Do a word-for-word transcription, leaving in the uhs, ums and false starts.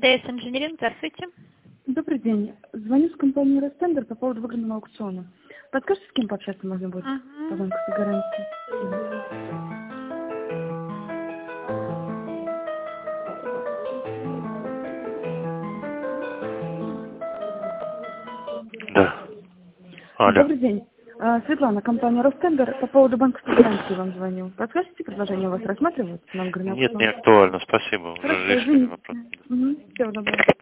МТС Инжиниринг, здравствуйте. Добрый день. Звоню с компании Ростендер по поводу выигранного аукциона. Подскажите, с кем пообщаться можно будет Uh-huh. по банковской гарантии? Да. Алло. Добрый день. А, Светлана, компания Ростендер по поводу банковской гарантии вам звоню. Подскажите, предложение у вас рассматривается на выигранный Нет, аукцион? не актуально, спасибо. Уже Хорошо, решили извините. вопрос. Угу. Всего доброго.